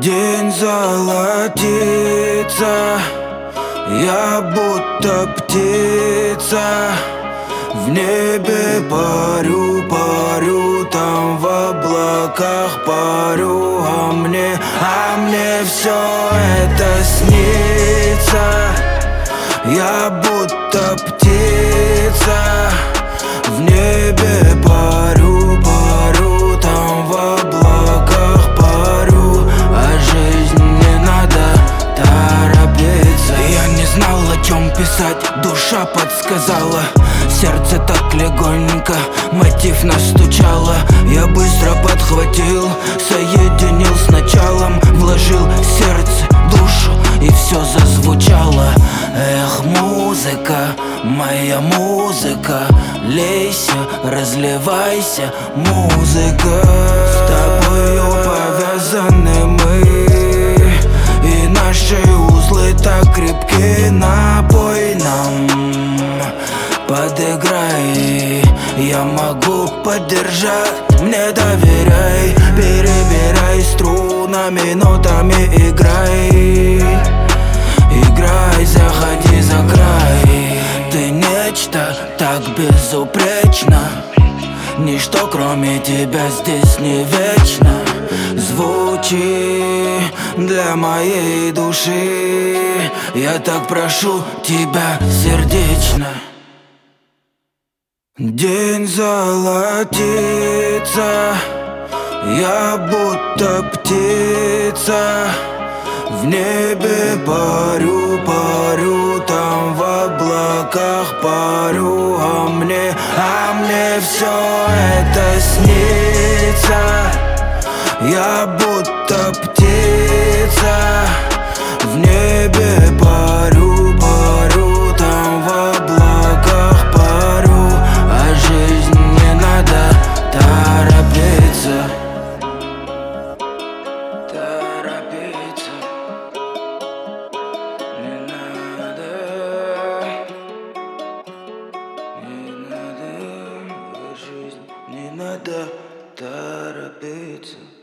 День золотится, я будто птица. В небе парю, парю, там в облаках парю. А мне все это снится. Я будто птица. В небе парю, парю, там в облаках парю. А жизнь не надо торопиться. Я не знал, о чем писать, душа подсказала. Сердце так легонько, мотив настучало. Я быстро подхватил, соединил с началом. Вложил в сердце душу, и все зазвучало. Эх, музыка, моя музыка, лейся, разливайся, музыка. С тобою повязаны мы, и наши узлы так крепки. Напой нам, подыграй, я могу поддержать. Мне доверяй, перебирай струнами, нотами играй. Играй, заходи за край. Ты нечто так безупречно. Ничто кроме тебя здесь не вечно. Звучи для моей души. Я так прошу тебя сердечно. День золотится, я будто птица. В небе парю, парю, там в облаках парю. А мне все это снится. Я будто птица. В небе парю, парю, там в облаках парю. А жизнь не надо торопиться. Не надо торопиться.